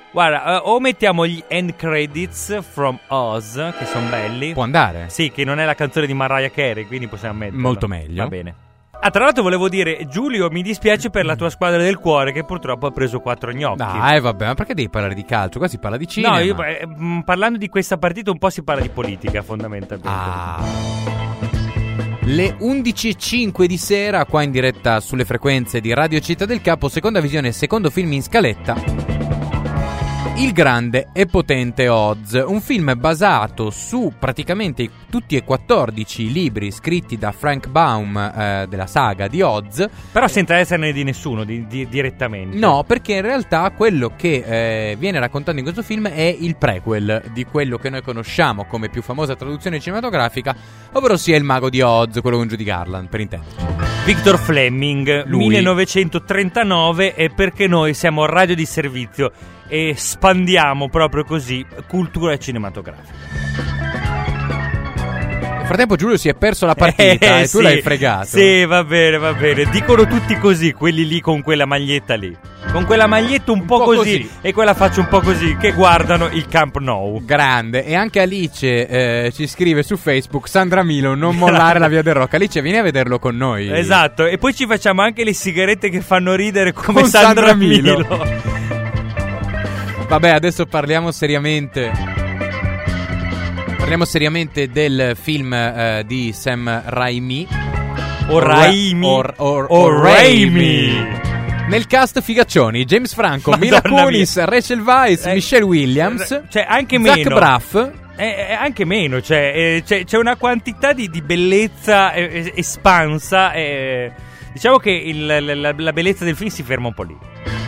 [SPEAKER 4] Guarda, o mettiamo gli end credits from Oz, che sono belli.
[SPEAKER 2] Può andare?
[SPEAKER 4] Sì, che non è la canzone di Mariah Carey, quindi possiamo metterla.
[SPEAKER 2] Molto meglio.
[SPEAKER 4] Va bene. Ah, tra l'altro volevo dire, Giulio, mi dispiace per la tua squadra del cuore che purtroppo ha preso 4 gnocchi.
[SPEAKER 2] Dai, vabbè, ma perché devi parlare di calcio? Qua si parla di cinema.
[SPEAKER 4] No, parlando di questa partita un po' si parla di politica, fondamentalmente.
[SPEAKER 2] Le 11:05 di sera, qua in diretta sulle frequenze di Radio Città del Capo, seconda visione, secondo film in scaletta. Il grande e potente Oz, un film basato su praticamente tutti e 14 libri scritti da Frank Baum della saga di Oz.
[SPEAKER 4] Però senza esserne di nessuno direttamente.
[SPEAKER 2] No, perché in realtà quello che viene raccontato in questo film è il prequel di quello che noi conosciamo come più famosa traduzione cinematografica, ovvero sia Il Mago di Oz, quello con Judy Garland, per intenderci.
[SPEAKER 4] Victor Fleming,
[SPEAKER 2] Lui.
[SPEAKER 4] 1939, e perché noi siamo radio di servizio e spandiamo proprio così cultura cinematografica.
[SPEAKER 2] Nel frattempo Giulio si è perso la partita e tu
[SPEAKER 4] sì,
[SPEAKER 2] l'hai fregato.
[SPEAKER 4] Sì, va bene. Dicono tutti così, quelli lì con quella maglietta lì. Con quella maglietta un po' così e quella faccia un po' così, che guardano il Camp Nou.
[SPEAKER 2] Grande. E anche Alice ci scrive su Facebook: Sandra Milo, non mollare la via del rock. Alice, vieni a vederlo con noi.
[SPEAKER 4] Esatto, e poi ci facciamo anche le sigarette che fanno ridere come
[SPEAKER 2] Con
[SPEAKER 4] Sandra Milo.
[SPEAKER 2] Vabbè, adesso parliamo seriamente. Parliamo seriamente del film di Sam Raimi.
[SPEAKER 4] O Raimi.
[SPEAKER 2] Nel cast figaccioni: James Franco, Mila
[SPEAKER 4] Madonna
[SPEAKER 2] Kunis,
[SPEAKER 4] mia.
[SPEAKER 2] Rachel Weisz, Michelle Williams,
[SPEAKER 4] Cioè, anche
[SPEAKER 2] Zach
[SPEAKER 4] meno.
[SPEAKER 2] Braff.
[SPEAKER 4] Anche meno, cioè, c'è una quantità di bellezza espansa. Diciamo che la bellezza del film si ferma un po' lì.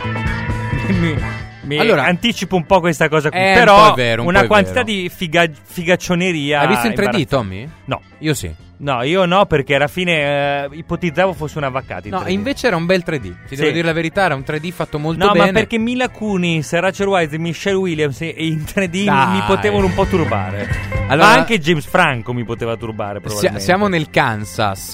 [SPEAKER 4] Allora,
[SPEAKER 2] anticipo
[SPEAKER 4] un po' questa cosa qui,
[SPEAKER 2] però
[SPEAKER 4] però
[SPEAKER 2] è vero,
[SPEAKER 4] una quantità di figaccioneria.
[SPEAKER 2] Hai visto in 3D, Tommy?
[SPEAKER 4] No.
[SPEAKER 2] Io sì.
[SPEAKER 4] No, io no, perché alla fine ipotizzavo fosse una vaccata in 3D.
[SPEAKER 2] Invece era un bel 3D. Ti devo dire la verità, era un 3D fatto molto bene.
[SPEAKER 4] No, ma perché Mila Kunis, Rachel Weisz e Michelle Williams in 3D
[SPEAKER 2] Dai.
[SPEAKER 4] mi potevano un po' turbare.
[SPEAKER 2] Allora,
[SPEAKER 4] ma anche James Franco mi poteva turbare, probabilmente.
[SPEAKER 2] Siamo nel Kansas.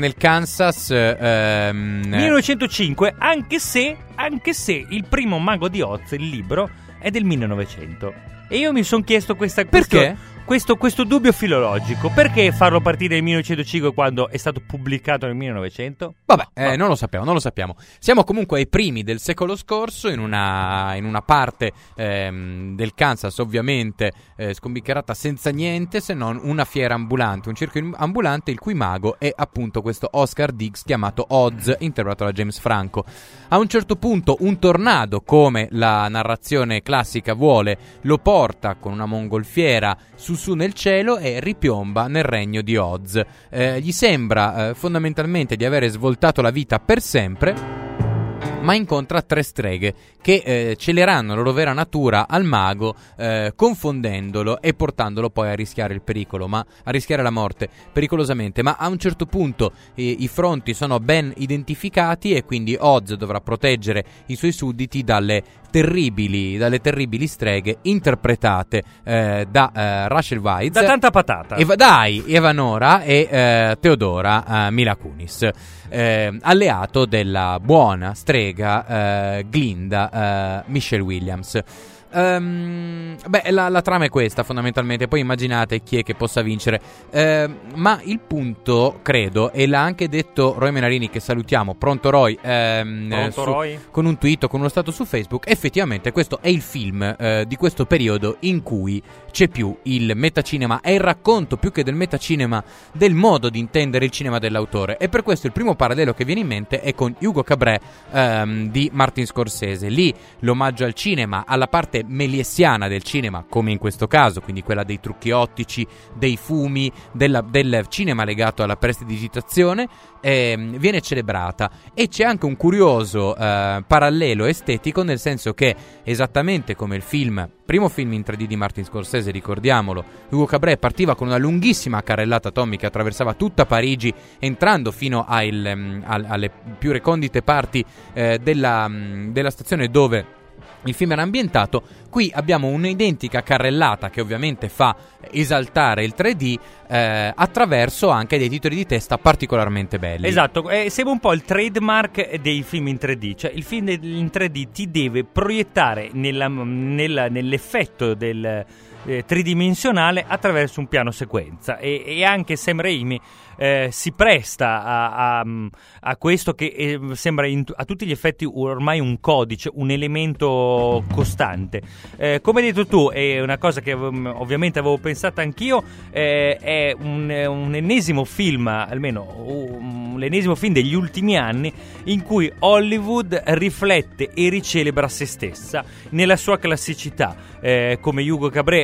[SPEAKER 4] 1905, anche se il primo Mago di Oz, il libro, è del 1900. E io mi sono chiesto
[SPEAKER 2] perché?
[SPEAKER 4] Questo dubbio filologico. Perché farlo partire nel 1905 quando è stato pubblicato nel 1900?
[SPEAKER 2] Vabbè, non lo sappiamo. Siamo comunque ai primi del secolo scorso, in una parte del Kansas, ovviamente scombiccherata senza niente se non una fiera ambulante, un circo ambulante, il cui mago è appunto questo Oscar Diggs chiamato Oz, interpretato da James Franco. A un certo punto un tornado, come la narrazione classica vuole, lo porta con una mongolfiera su nel cielo e ripiomba nel regno di Oz. Gli sembra fondamentalmente di avere svoltato la vita per sempre, ma incontra 3 streghe che celeranno la loro vera natura al mago, confondendolo e portandolo poi a rischiare il pericolo, a rischiare la morte pericolosamente. Ma a un certo punto i fronti sono ben identificati e quindi Oz dovrà proteggere i suoi sudditi dalle terribili streghe interpretate da Rachel Weisz,
[SPEAKER 4] da tanta patata,
[SPEAKER 2] Evanora e Teodora Mila Kunis, alleato della buona strega Glinda Michelle Williams. La trama è questa fondamentalmente. Poi immaginate chi è che possa vincere, ma il punto, credo, e l'ha anche detto Roy Menarini, che salutiamo, pronto Roy,
[SPEAKER 4] Roy?
[SPEAKER 2] Con un tweet o con uno stato su Facebook. Effettivamente questo è il film di questo periodo in cui c'è più il metacinema, è il racconto più che del metacinema del modo di intendere il cinema dell'autore, e per questo il primo parallelo che viene in mente è con Hugo Cabret di Martin Scorsese. Lì l'omaggio al cinema, alla parte meliessiana del cinema, come in questo caso, quindi quella dei trucchi ottici, dei fumi, del cinema legato alla prestidigitazione, viene celebrata. E c'è anche un curioso parallelo estetico, nel senso che, esattamente come il primo film in 3D di Martin Scorsese, ricordiamolo, Hugo Cabret partiva con una lunghissima carrellata, Tommy, che attraversava tutta Parigi, entrando fino alle più recondite parti della stazione dove il film era ambientato. Qui abbiamo un'identica carrellata che ovviamente fa esaltare il 3D attraverso anche dei titoli di testa particolarmente belli.
[SPEAKER 4] Esatto, sembra un po' il trademark dei film in 3D, cioè il film in 3D ti deve proiettare nell'effetto del tridimensionale attraverso un piano sequenza, e anche Sam Raimi si presta a questo che sembra a tutti gli effetti ormai un codice, un elemento costante. Come hai detto tu, è una cosa che ovviamente avevo pensato anch'io, è un ennesimo film, almeno l'ennesimo film degli ultimi anni in cui Hollywood riflette e ricelebra se stessa nella sua classicità, come Hugo Cabret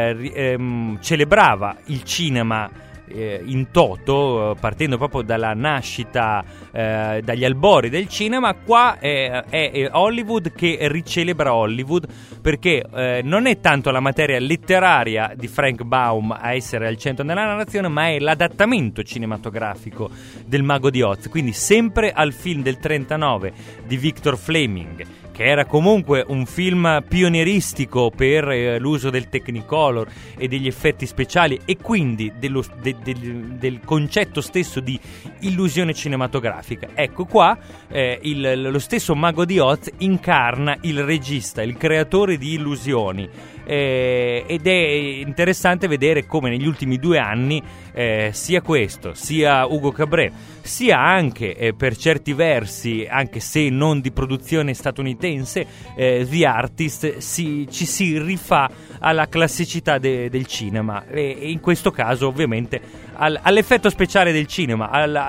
[SPEAKER 4] celebrava il cinema in toto, partendo proprio dalla nascita, dagli albori del cinema. Qua è Hollywood che ricelebra Hollywood, perché non è tanto la materia letteraria di Frank Baum a essere al centro della narrazione, ma è l'adattamento cinematografico del Mago di Oz, quindi sempre al film del 39 di Victor Fleming, che era comunque un film pionieristico per l'uso del Technicolor e degli effetti speciali, e quindi del concetto stesso di illusione cinematografica. Ecco qua lo stesso Mago di Oz incarna il regista, il creatore di illusioni, ed è interessante vedere come negli ultimi 2 anni sia questo, sia Hugo Cabret, sia anche per certi versi, anche se non di produzione statunitense, The Artist ci si rifà alla classicità del cinema, e in questo caso ovviamente all'effetto speciale del cinema,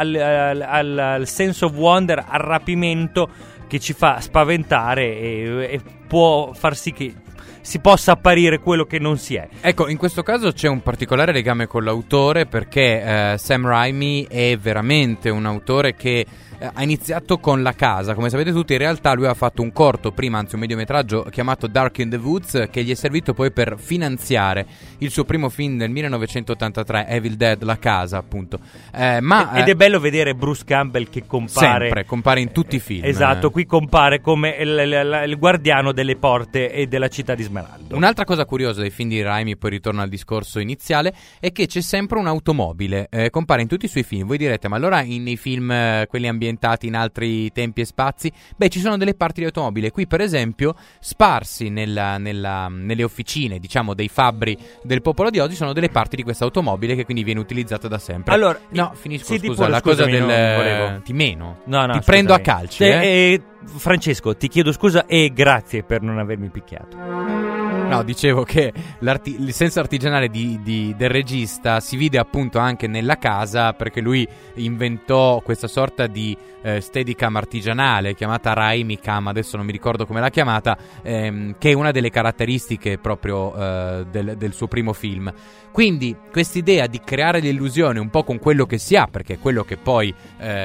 [SPEAKER 4] al sense of wonder, al rapimento che ci fa spaventare e può far sì che si possa apparire quello che non si è.
[SPEAKER 2] Ecco, in questo caso c'è un particolare legame con l'autore, perché Sam Raimi è veramente un autore che ha iniziato con La Casa, come sapete tutti. In realtà lui ha fatto un corto prima, anzi un mediometraggio chiamato Dark in the Woods, che gli è servito poi per finanziare il suo primo film del 1983, Evil Dead, La Casa, appunto. Ed
[SPEAKER 4] è bello vedere Bruce Campbell che
[SPEAKER 2] compare in tutti i film.
[SPEAKER 4] Esatto, qui compare come il guardiano delle porte e della città di Smeraldo.
[SPEAKER 2] Un'altra cosa curiosa dei film di Raimi, poi ritorno al discorso iniziale, è che c'è sempre un'automobile, compare in tutti i suoi film. Voi direte, ma allora nei film quelli ambientati in altri tempi e spazi, ci sono delle parti di automobile. Qui per esempio, sparsi nelle officine, diciamo, dei fabbri del popolo di oggi, sono delle parti di questa automobile che quindi viene utilizzata da sempre.
[SPEAKER 4] Allora,
[SPEAKER 2] finisco,
[SPEAKER 4] sì,
[SPEAKER 2] scusa, la cosa del ti meno.
[SPEAKER 4] No,
[SPEAKER 2] ti prendo a calci.
[SPEAKER 4] Francesco, ti chiedo scusa e grazie per non avermi picchiato.
[SPEAKER 2] No, dicevo che il senso artigianale del regista si vide appunto anche nella Casa, perché lui inventò questa sorta di steadicam artigianale chiamata Raimicam, adesso non mi ricordo come l'ha chiamata, che è una delle caratteristiche proprio del suo primo film. Quindi quest'idea di creare l'illusione un po' con quello che si ha, perché è quello che poi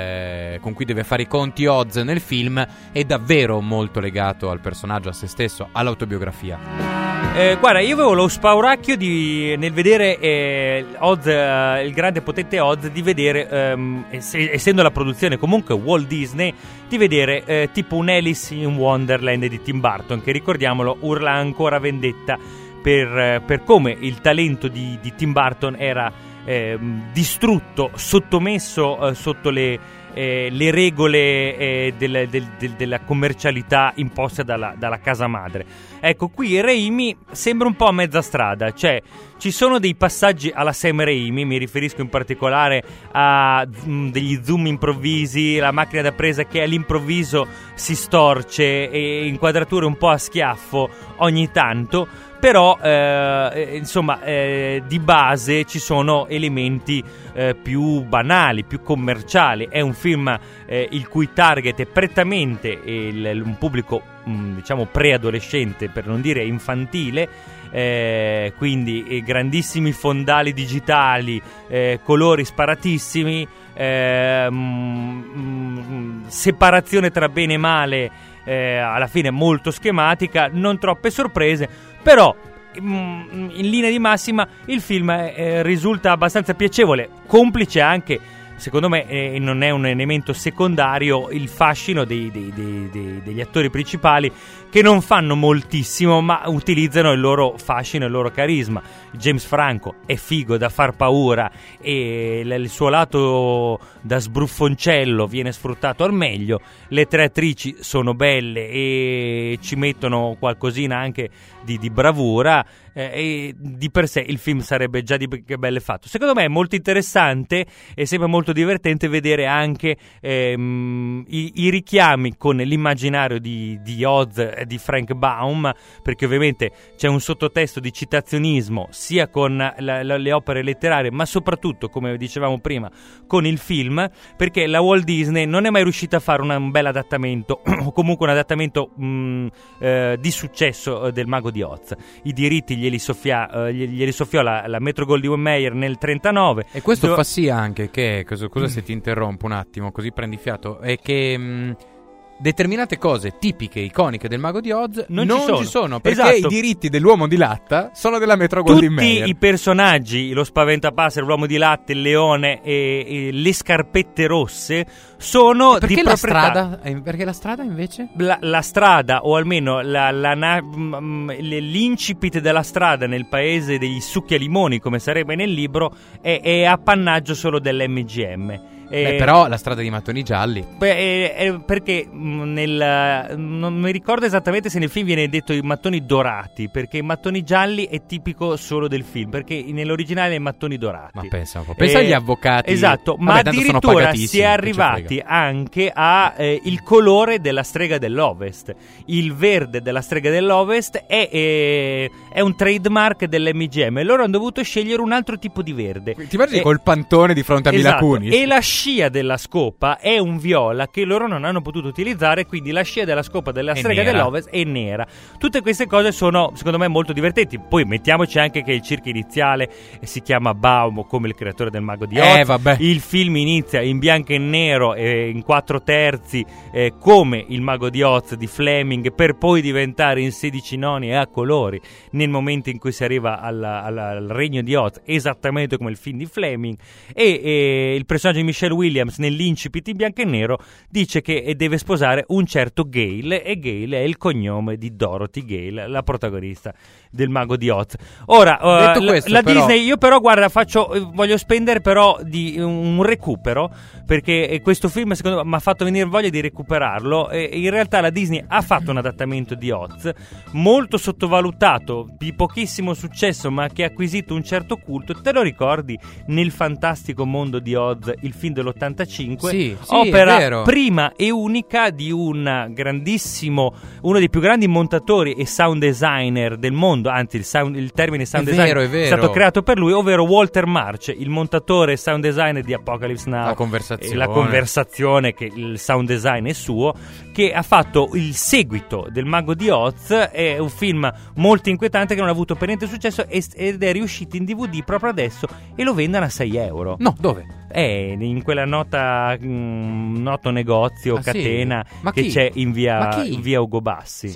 [SPEAKER 2] con cui deve fare i conti Oz nel film, è davvero molto legato al personaggio, a se stesso, all'autobiografia.
[SPEAKER 4] Guarda, io avevo lo spauracchio nel vedere Oz, il grande potente Oz, di vedere, essendo la produzione comunque Walt Disney, di vedere tipo un Alice in Wonderland di Tim Burton, che, ricordiamolo, urla ancora vendetta per come il talento di Tim Burton era distrutto, sottomesso sotto le regole della commercialità imposte dalla casa madre. Ecco, qui Raimi sembra un po' a mezza strada, cioè ci sono dei passaggi alla Sam Raimi, mi riferisco in particolare a degli zoom improvvisi, la macchina da presa che all'improvviso si storce, e inquadrature un po' a schiaffo ogni tanto. Però di base ci sono elementi più banali, più commerciali. È un film il cui target è prettamente un pubblico diciamo preadolescente, per non dire infantile, quindi grandissimi fondali digitali, colori sparatissimi, separazione tra bene e male, alla fine molto schematica, non troppe sorprese, però in linea di massima il film risulta abbastanza piacevole, complice anche secondo me non è un elemento secondario il fascino degli attori principali, che non fanno moltissimo ma utilizzano il loro fascino e il loro carisma. James Franco è figo da far paura e il suo lato da sbruffoncello viene sfruttato al meglio. Le tre attrici sono belle e ci mettono qualcosina anche di bravura, e di per sé il film sarebbe già di che belle fatto. Secondo me è molto interessante e sembra molto divertente vedere anche i richiami con l'immaginario di Oz e di Frank Baum, perché ovviamente c'è un sottotesto di citazionismo sia con le opere letterarie, ma soprattutto, come dicevamo prima, con il film, perché la Walt Disney non è mai riuscita a fare un bel adattamento o comunque un adattamento di successo del Mago di Oz. I diritti glieli soffiò la Metro-Goldwyn-Mayer nel 1939.
[SPEAKER 2] E questo fa sì anche che, scusa se ti interrompo un attimo, così prendi fiato, è che determinate cose tipiche, iconiche del Mago di Oz non ci sono, perché
[SPEAKER 4] esatto.
[SPEAKER 2] I diritti dell'uomo di latta sono della Metro-Goldwyn-Mayer.
[SPEAKER 4] Tutti i personaggi, lo spaventapassero, l'uomo di latte, il leone e le scarpette rosse sono di proprietà.
[SPEAKER 2] Perché la strada invece?
[SPEAKER 4] La strada, o almeno l'incipit della strada nel paese dei succhialimoni, come sarebbe nel libro, è appannaggio solo dell'MGM.
[SPEAKER 2] Però la strada di mattoni gialli.
[SPEAKER 4] Perché non mi ricordo esattamente se nel film viene detto i mattoni dorati, perché i mattoni gialli è tipico solo del film, perché nell'originale è mattoni dorati.
[SPEAKER 2] Ma pensa un po'. Pensa agli avvocati.
[SPEAKER 4] Esatto, ma addirittura si è arrivati anche a il colore della strega dell'Ovest. Il verde della strega dell'Ovest è un trademark dell'MGM e loro hanno dovuto scegliere un altro tipo di verde.
[SPEAKER 2] Ti immagini col pantone di fronte a Mila Kunis?
[SPEAKER 4] E la scia della scopa è un viola che loro non hanno potuto utilizzare, quindi la scia della scopa della strega dell'Ovest è nera. Tutte queste cose sono, secondo me, molto divertenti. Poi mettiamoci anche che il circo iniziale si chiama Baum, come il creatore del Mago di Oz. Il film inizia in bianco e nero e in 4/3 come il Mago di Oz di Fleming, per poi diventare in 16 noni e a colori nel momento in cui si arriva al regno di Oz, esattamente come il film di Fleming. E il personaggio di Michelle Williams nell'incipit in bianco e nero dice che deve sposare un certo Gale, e Gale è il cognome di Dorothy Gale, la protagonista del Mago di Oz. Ora,
[SPEAKER 2] detto questo,
[SPEAKER 4] la
[SPEAKER 2] però...
[SPEAKER 4] Disney, io però guarda, voglio spendere però di un recupero, perché questo film secondo me mi ha fatto venire voglia di recuperarlo. In realtà la Disney ha fatto un adattamento di Oz molto sottovalutato, di pochissimo successo, ma che ha acquisito un certo culto. Te lo ricordi? Nel fantastico mondo di Oz, il film dell'85,
[SPEAKER 2] sì,
[SPEAKER 4] opera prima e unica di uno dei più grandi montatori e sound designer del mondo, anzi il termine sound designer è stato creato per lui, ovvero Walter March, il montatore e sound designer di Apocalypse Now, la conversazione, che il sound design è suo, che ha fatto il seguito del Mago di Oz. È un film molto inquietante che non ha avuto per niente successo ed è riuscito in DVD proprio adesso e lo vendono a €6.
[SPEAKER 2] No, dove?
[SPEAKER 4] In quella noto negozio, catena,
[SPEAKER 2] sì?
[SPEAKER 4] che c'è in via Ugo Bassi.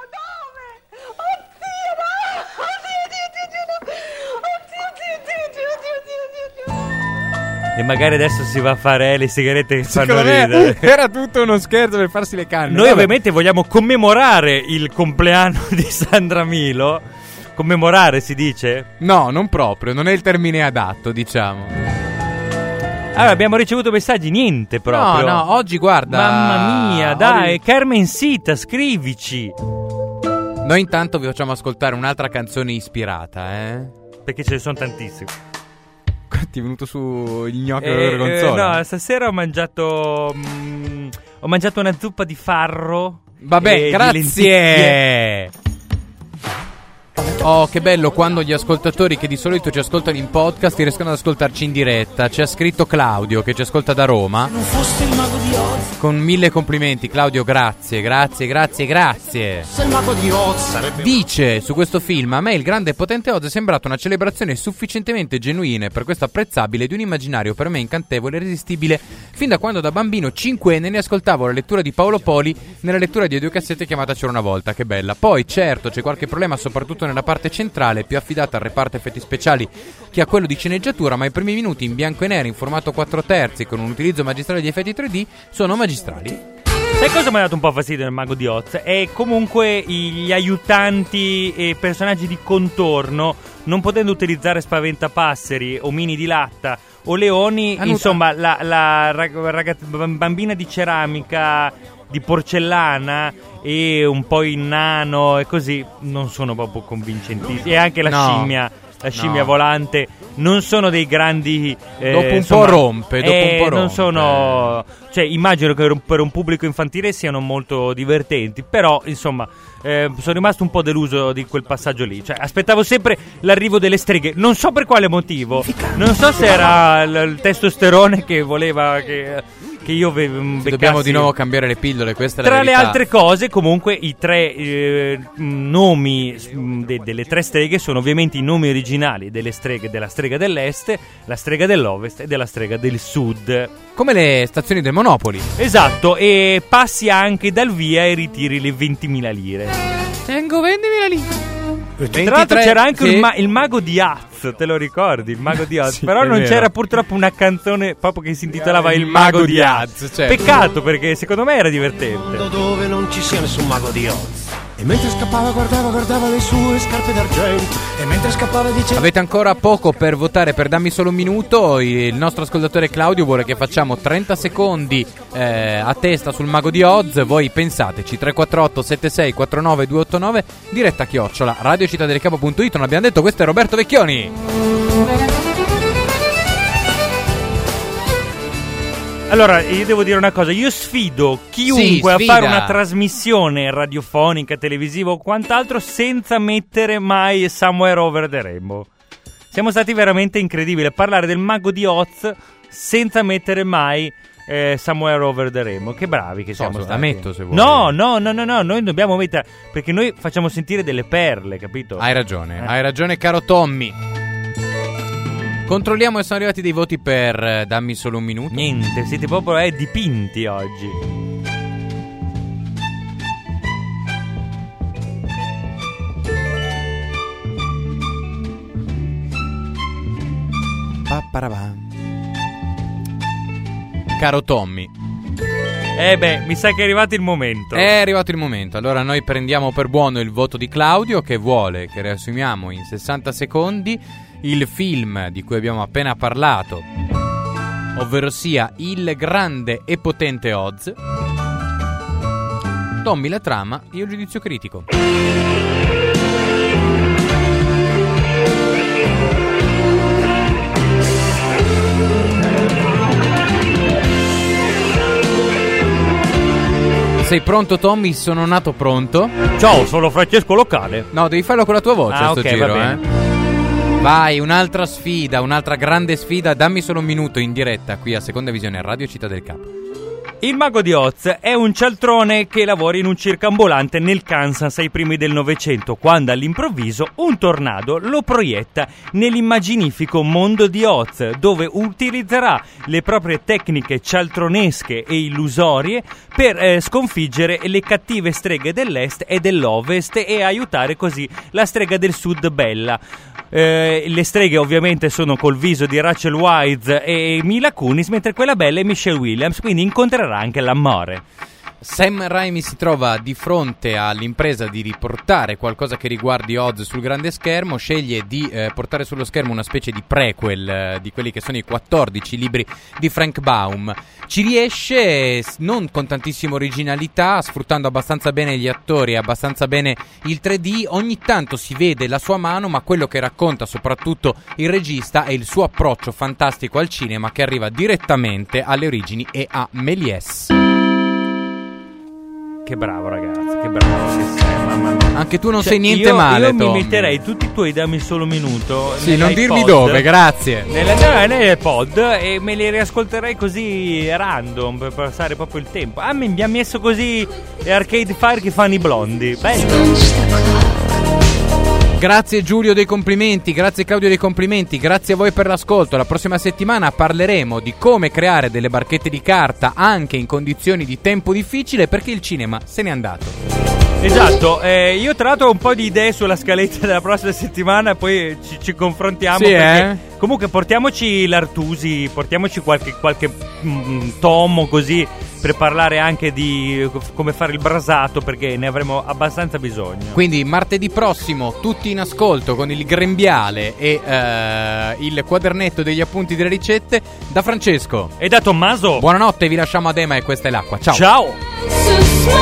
[SPEAKER 4] E magari adesso si va a fare le sigarette che fanno ridere.
[SPEAKER 2] Era tutto uno scherzo per farsi le canne.
[SPEAKER 4] Noi ovviamente vogliamo commemorare il compleanno di Sandra Milo. Commemorare si dice?
[SPEAKER 2] No, non proprio, non è il termine adatto, diciamo.
[SPEAKER 4] Allora, abbiamo ricevuto messaggi, niente proprio.
[SPEAKER 2] No, oggi guarda.
[SPEAKER 4] Mamma mia, dai, Carmen Sita, scrivici.
[SPEAKER 2] Noi intanto vi facciamo ascoltare un'altra canzone ispirata,
[SPEAKER 4] perché ce ne sono tantissime.
[SPEAKER 2] Ti è venuto su il gnocchi della gorgonzola?
[SPEAKER 4] No, stasera ho mangiato una zuppa di farro.
[SPEAKER 2] Vabbè, grazie. Oh, che bello quando gli ascoltatori che di solito ci ascoltano in podcast riescono ad ascoltarci in diretta. Ci ha scritto Claudio che ci ascolta da Roma.
[SPEAKER 5] Non fosse il Mago di Oz.
[SPEAKER 2] Con 1000 complimenti, Claudio, grazie.
[SPEAKER 5] Se il Mago di Oz sarebbe...
[SPEAKER 2] Dice su questo film: a me il grande e potente Oz è sembrato una celebrazione sufficientemente genuina e per questo apprezzabile di un immaginario per me incantevole e irresistibile fin da quando da bambino 5enne ne ascoltavo la lettura di Paolo Poli nella lettura di audiocassette chiamata C'era una volta. Che bella. Poi certo c'è qualche problema soprattutto nella parte parte centrale, più affidata al reparto effetti speciali che a quello di sceneggiatura, ma i primi minuti in bianco e nero in formato 4/3 con un utilizzo magistrale di effetti 3D sono magistrali.
[SPEAKER 4] Sai cosa mi ha dato un po' fastidio nel Mago di Oz? È comunque gli aiutanti e personaggi di contorno, non potendo utilizzare spaventapasseri, omini di latta o leoni, insomma la bambina di ceramica, di porcellana e un po' il nano e così non sono proprio convincentissimi. E anche la scimmia volante non sono dei grandi
[SPEAKER 2] dopo un po' rompe.
[SPEAKER 4] Non sono, cioè immagino che per un pubblico infantile siano molto divertenti, però insomma sono rimasto un po' deluso di quel passaggio lì. Cioè aspettavo sempre l'arrivo delle streghe, non so per quale motivo, non so se era il testosterone che voleva che io beccassi.
[SPEAKER 2] Dobbiamo di nuovo cambiare le pillole, questa è la
[SPEAKER 4] Tra
[SPEAKER 2] verità.
[SPEAKER 4] le altre cose, comunque, i tre nomi delle tre streghe sono ovviamente i nomi originali delle streghe della strega dell'est, la strega dell'ovest e della strega del sud.
[SPEAKER 2] Come le stazioni del Monopoli.
[SPEAKER 4] Esatto, e passi anche dal via e ritiri le 20.000 lire.
[SPEAKER 2] Tengo 20.000 lire.
[SPEAKER 4] Tra l'altro c'era anche il mago di Oz, te lo ricordi? Il mago di Oz.
[SPEAKER 2] Sì,
[SPEAKER 4] però
[SPEAKER 2] è
[SPEAKER 4] non
[SPEAKER 2] vero.
[SPEAKER 4] c'era purtroppo una canzone proprio che si intitolava Il mago di Oz.
[SPEAKER 2] certo.
[SPEAKER 4] Peccato, perché secondo me era divertente.
[SPEAKER 5] Dove non ci sia nessun mago di Oz. E mentre scappava guardava le sue scarpe d'argento. E mentre scappava diceva:
[SPEAKER 2] Avete ancora poco per votare per Dammi solo un minuto. Il nostro ascoltatore Claudio vuole che facciamo 30 secondi a testa sul Mago di Oz. Voi pensateci. 348 76 49 289 diretta @ radiocittadelcapo.it. Non abbiamo detto, questo è Roberto Vecchioni.
[SPEAKER 4] Allora, io devo dire una cosa, io sfido chiunque
[SPEAKER 2] sfida.
[SPEAKER 4] a fare una trasmissione radiofonica, televisiva o quant'altro senza mettere mai Somewhere Over the Rainbow. Siamo stati veramente incredibili a parlare del Mago di Oz senza mettere mai Somewhere Over the Rainbow. Che bravi che siamo stati.
[SPEAKER 2] La metto se vuoi.
[SPEAKER 4] No, noi dobbiamo mettere, perché noi facciamo sentire delle perle, capito?
[SPEAKER 2] Hai ragione caro Tommy. Controlliamo se sono arrivati dei voti per Dammi solo un minuto.
[SPEAKER 4] Niente, siete proprio dipinti oggi.
[SPEAKER 2] Caro Tommy,
[SPEAKER 4] Mi sa che è arrivato il momento.
[SPEAKER 2] è arrivato il momento. Allora noi prendiamo per buono il voto di Claudio, che vuole che riassumiamo in 60 secondi il film di cui abbiamo appena parlato, ovvero sia Il grande e potente Oz. Tommy la trama, io il giudizio critico. Sei pronto Tommy? Sono nato pronto.
[SPEAKER 4] Ciao, sono Francesco Locale.
[SPEAKER 2] No, devi farlo con la tua voce sto
[SPEAKER 4] ok,
[SPEAKER 2] giro,
[SPEAKER 4] va bene.
[SPEAKER 2] Vai, un'altra sfida, un'altra grande sfida. Dammi solo un minuto in diretta qui a Seconda Visione, Radio Città del Capo.
[SPEAKER 4] Il Mago di Oz è un cialtrone che lavora in un circo ambulante nel Kansas ai primi del Novecento, quando all'improvviso un tornado lo proietta nell'immaginifico mondo di Oz, dove utilizzerà le proprie tecniche cialtronesche e illusorie per sconfiggere le cattive streghe dell'est e dell'ovest e aiutare così la strega del sud, Bella. Le streghe ovviamente sono col viso di Rachel Weisz e Mila Kunis, mentre quella bella è Michelle Williams, quindi incontrerà anche l'amore.
[SPEAKER 2] Sam Raimi si trova di fronte all'impresa di riportare qualcosa che riguardi Oz sul grande schermo. Sceglie di portare sullo schermo una specie di prequel di quelli che sono i 14 libri di Frank Baum. Ci riesce non con tantissima originalità, sfruttando abbastanza bene gli attori e abbastanza bene il 3D. Ogni tanto si vede la sua mano, ma quello che racconta soprattutto il regista è il suo approccio fantastico al cinema, che arriva direttamente alle origini e a Méliès.
[SPEAKER 4] Che bravo ragazzi, che bravo che sei, mamma mia.
[SPEAKER 2] Anche tu non
[SPEAKER 4] Cioè,
[SPEAKER 2] sei niente male,
[SPEAKER 4] Io mi
[SPEAKER 2] Tommy.
[SPEAKER 4] metterei tutti i tuoi Dammi solo un minuto.
[SPEAKER 2] Sì, non dirmi
[SPEAKER 4] nell'iPod,
[SPEAKER 2] dove, grazie.
[SPEAKER 4] nell'iPod, e me li riascolterei così random per passare proprio il tempo. Mi ha messo così Arcade Fire che fanno i blondi. Bello.
[SPEAKER 2] Grazie Giulio dei complimenti, grazie Claudio dei complimenti, grazie a voi per l'ascolto. La prossima settimana parleremo di come creare delle barchette di carta anche in condizioni di tempo difficile, perché il cinema se n'è andato.
[SPEAKER 4] Esatto, io tra l'altro ho un po' di idee sulla scaletta della prossima settimana, poi ci confrontiamo.
[SPEAKER 2] Sì,
[SPEAKER 4] perché comunque portiamoci l'Artusi, portiamoci qualche tomo così per parlare anche di come fare il brasato, perché ne avremo abbastanza bisogno.
[SPEAKER 2] Quindi martedì prossimo tutti in ascolto con il grembiale e il quadernetto degli appunti delle ricette. Da Francesco
[SPEAKER 4] e da Tommaso,
[SPEAKER 2] buonanotte, vi lasciamo ad Ema e questa è l'acqua. Ciao.
[SPEAKER 4] Ciao.